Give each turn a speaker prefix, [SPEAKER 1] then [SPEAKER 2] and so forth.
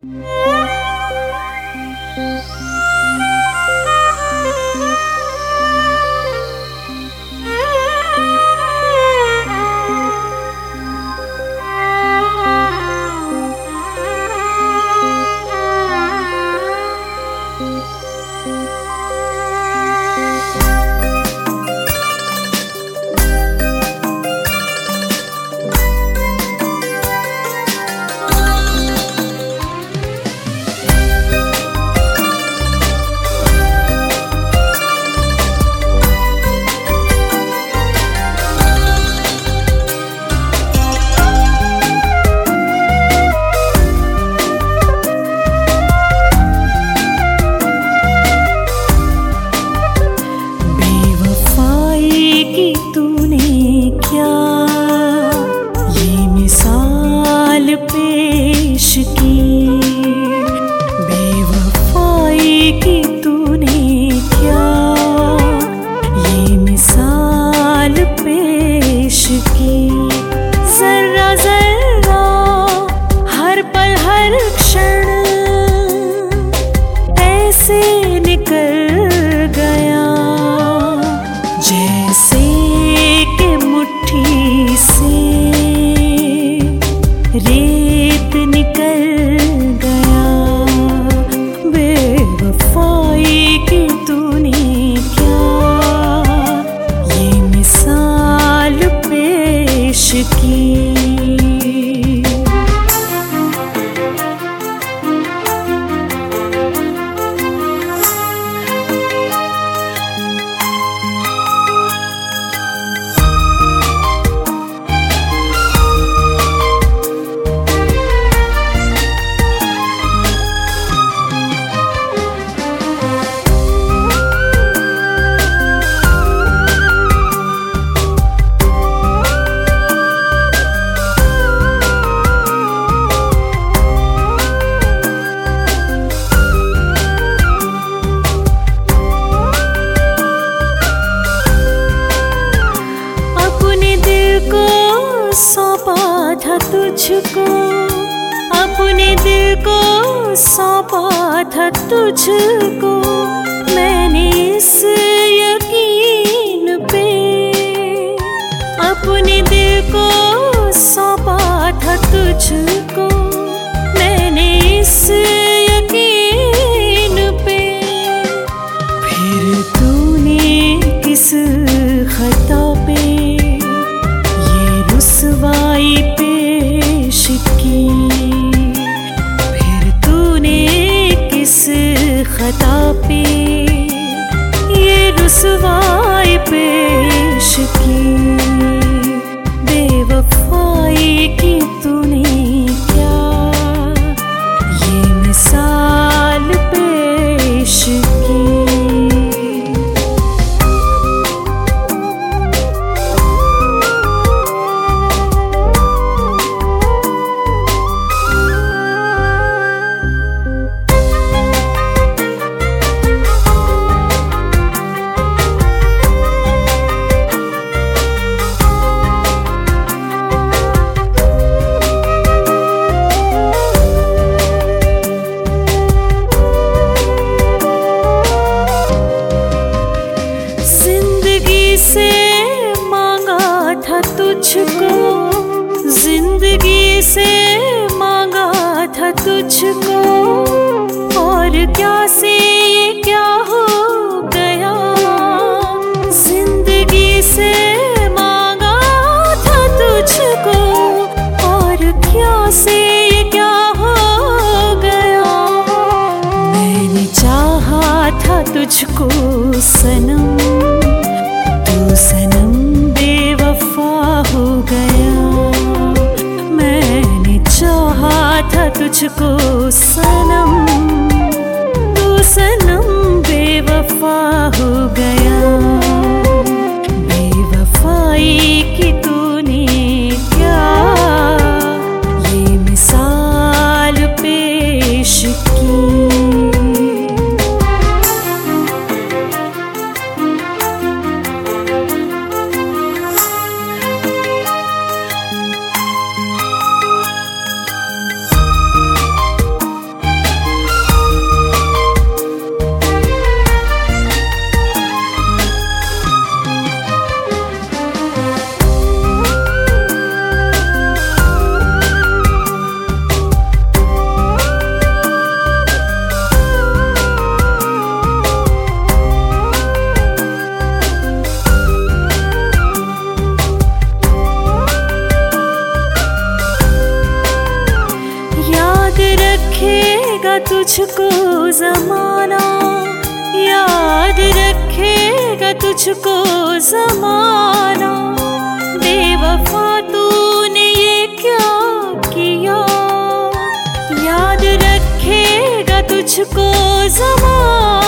[SPEAKER 1] तुझको अपने दिल को सौंपा था तुझको मैंने इस यकीन पे अपने दिल को सौंपा था तुझको मैंने इस यकीन पे फिर तूने किस खता पे ये रुसवाई पेश की फिर तूने किस खता पे ये रुसवाई पेश की बेवफाई की तूने क्या ये मिसाल पेश की तुझको जिंदगी से मांगा था तुझको और क्या से ये क्या हो गया जिंदगी से मांगा था तुझको और क्या से ये क्या हो गया मैंने चाहा था तुझको सनम तू सनम बेवफा हो गया मैंने चाहा था तुझको सनम तू सनम बेवफा हो गया बेवफाई की तूने क्या ये मिसाल पेश की रखेगा तुझको ज़माना, याद रखेगा तुझको ज़माना। बेवफा तूने ये क्या किया, याद रखेगा तुझको ज़माना।